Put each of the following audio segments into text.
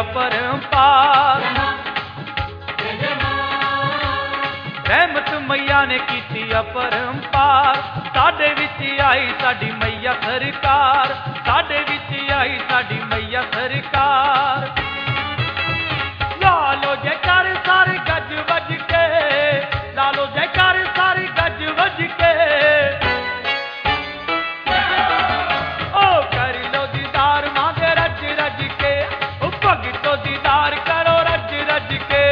अपरंपार। रहमत मैया ने कीती अपरंपार, साडे विच आई साडी मैया सरकार, साडे विच आई साडी मैया सरकार। लालो जयकार सारे गज वज के, लालो जयकार सारे गज वज के। ओ कर लो दीदार मां दे रज रज के, ओ भगतो दीदार करो रज रज के।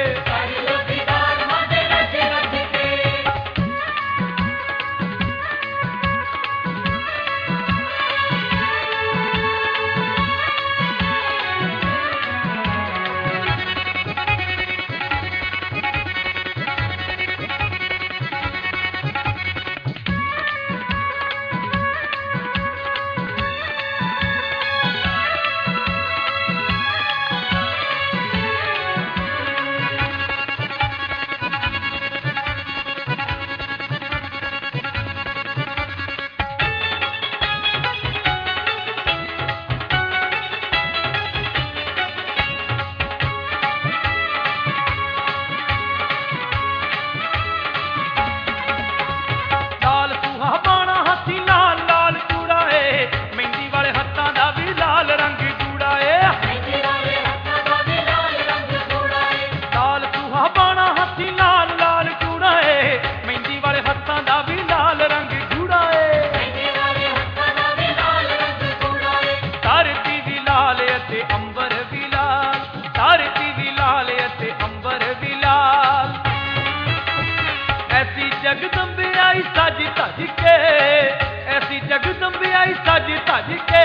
जगदम्बे आई सज धज के, ऐसी जगदम्बे आई सज धज के।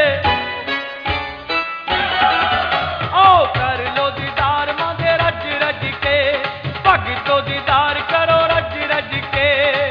ओ कर लो दीदार मां दे रज रज के, भगतो दीदार करो रज रज के।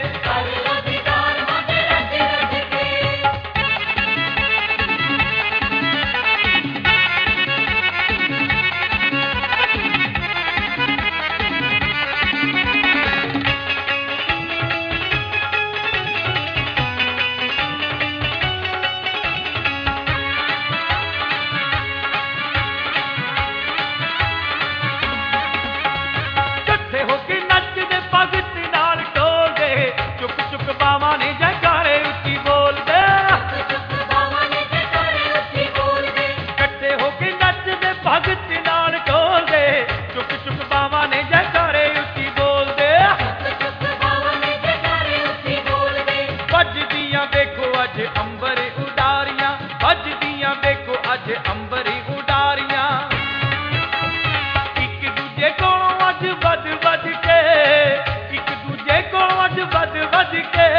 देखो अज अंबर उडारियां, बजदियां देखो अज अंबर उडारियां। एक दूजे कोलों अज बज बज के, एक दूजे कोलों अज बज बज के।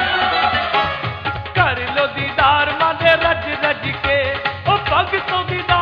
कर लो दीदार मां दे रज रज के, ओ भगतों दीदार